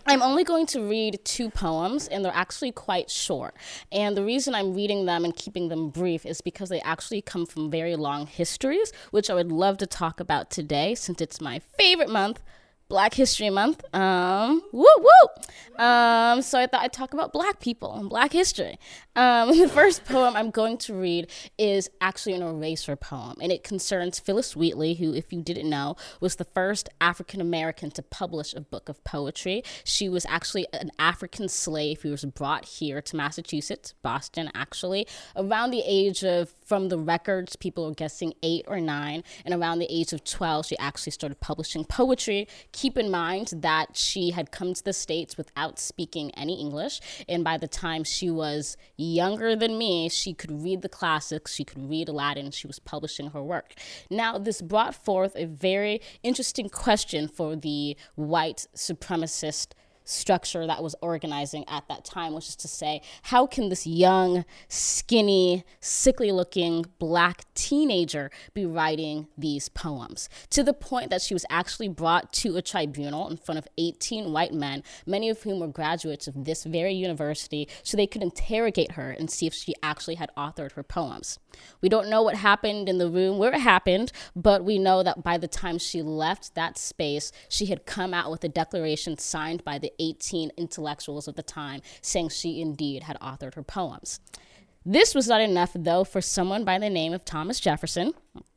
I'm only going to read 2 poems, and they're actually quite short. And the reason I'm reading them and keeping them brief is because they actually come from very long histories, which I would love to talk about today since it's my favorite month, Black History Month. Woo woo! So I thought I'd talk about Black people and Black history. The first poem I'm going to read is actually an eraser poem, and it concerns Phillis Wheatley, who, if you didn't know, was the first African American to publish a book of poetry. She was actually an African slave who was brought here to Massachusetts, Boston, actually, around the age of, from the records, people are guessing 8 or 9, and around the age of 12, she actually started publishing poetry. Keep in mind that she had come to the States without speaking any English, and by the time she was younger than me, she could read the classics, she could read Latin, she was publishing her work. Now, this brought forth a very interesting question for the white supremacist structure that was organizing at that time, which is to say, how can this young, skinny, sickly-looking Black teenager be writing these poems? To the point that she was actually brought to a tribunal in front of 18 white men, many of whom were graduates of this very university, so they could interrogate her and see if she actually had authored her poems. We don't know what happened in the room where it happened, but we know that by the time she left that space, she had come out with a declaration signed by the 18 intellectuals of the time saying she indeed had authored her poems. This was not enough, though, for someone by the name of Thomas Jefferson,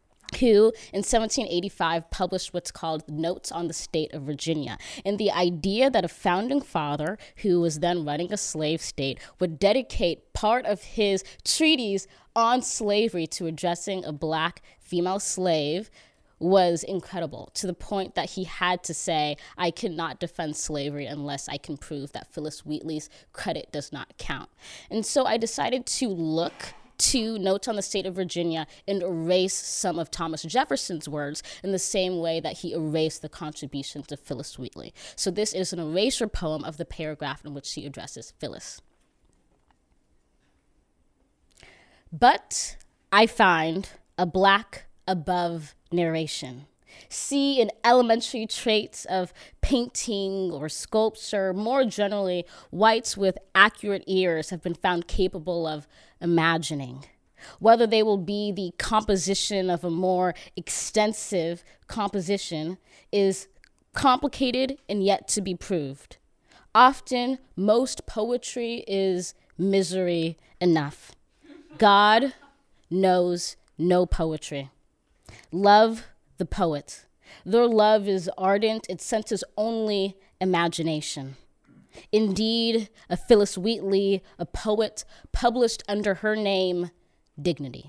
who in 1785 published what's called Notes on the State of Virginia. And the idea that a founding father, who was then running a slave state, would dedicate part of his treatise on slavery to addressing a Black female slave was incredible, to the point that he had to say, I cannot defend slavery unless I can prove that Phillis Wheatley's credit does not count. And so I decided to look to Notes on the State of Virginia and erase some of Thomas Jefferson's words in the same way that he erased the contributions of Phillis Wheatley. So this is an erasure poem of the paragraph in which she addresses Phillis. But I find a Black above narration. See in elementary traits of painting or sculpture, more generally, whites with accurate ears have been found capable of imagining. Whether they will be the composition of a more extensive composition is complicated and yet to be proved. Often, most poetry is misery enough. God knows no poetry. Love the poet. Their love is ardent, it senses only imagination. Indeed, a Phillis Wheatley, a poet, published under her name, Dignity.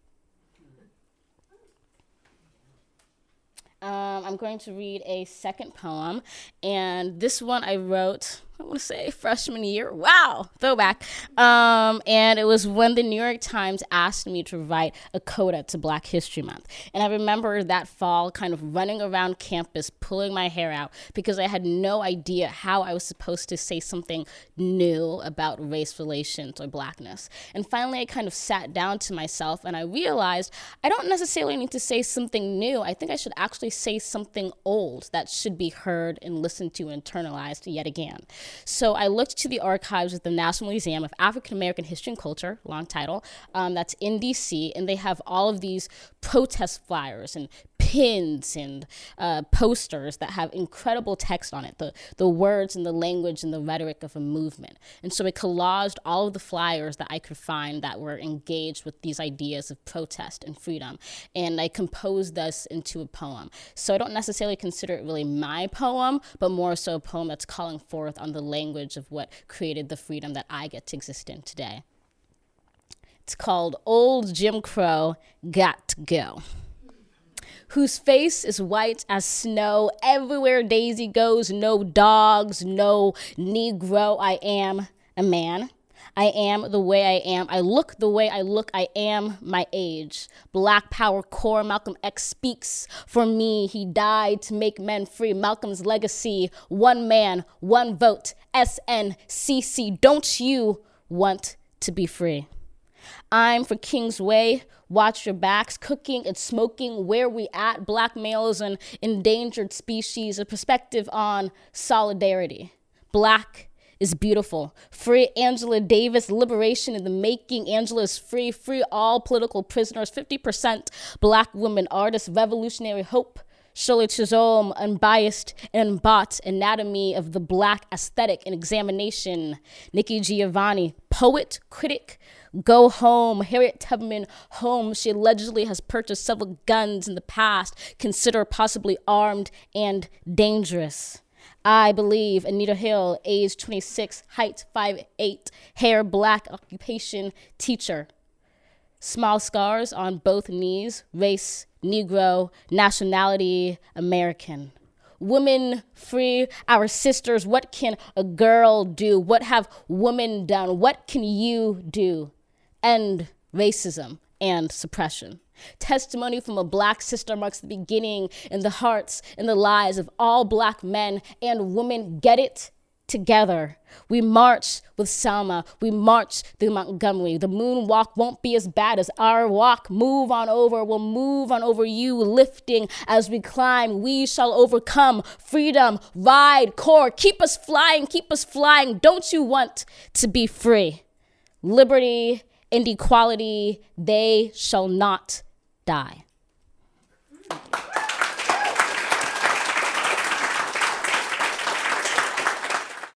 I'm going to read a second poem, and this one I wrote, I want to say freshman year. Wow, throwback. And it was when the New York Times asked me to write a coda to Black History Month. And I remember that fall kind of running around campus, pulling my hair out because I had no idea how I was supposed to say something new about race relations or Blackness. And finally, I kind of sat down to myself and I realized I don't necessarily need to say something new. I think I should actually say something old that should be heard and listened to and internalized yet again. So I looked to the archives of the National Museum of African American History and Culture, long title, that's in DC, and they have all of these protest flyers and pins and posters that have incredible text on it, the words and the language and the rhetoric of a movement. And so I collaged all of the flyers that I could find that were engaged with these ideas of protest and freedom, and I composed this into a poem. So I don't necessarily consider it really my poem, but more so a poem that's calling forth on the language of what created the freedom that I get to exist in today. It's called Old Jim Crow Got to Go. Whose face is white as snow, everywhere Daisy goes, no dogs, no Negro, I am a man. I am the way I am. I look the way I look. I am my age. Black Power core. Malcolm X speaks for me. He died to make men free. Malcolm's legacy. One man, one vote. SNCC. Don't you want to be free? I'm for King's Way. Watch your backs. Cooking and smoking. Where we at? Black males and endangered species. A perspective on solidarity. Black is beautiful. Free Angela Davis, liberation in the making. Angela is free. Free all political prisoners. 50% Black women artists. Revolutionary hope. Shirley Chisholm, unbiased and unbought. Anatomy of the Black aesthetic and examination. Nikki Giovanni, poet, critic. Go home. Harriet Tubman home. She allegedly has purchased several guns in the past. Consider possibly armed and dangerous. I believe Anita Hill, age 26, height 5'8", hair black, occupation teacher. Small scars on both knees, race, Negro, nationality, American. Women free, our sisters, what can a girl do? What have women done? What can you do? End racism and suppression. Testimony from a Black sister marks the beginning in the hearts and the lives of all Black men and women. Get it together. We march with Selma. We march through Montgomery. The moonwalk won't be as bad as our walk. Move on over. We'll move on over you, lifting as we climb. We shall overcome. Freedom, ride, core. Keep us flying. Keep us flying. Don't you want to be free? Liberty and equality, they shall not die.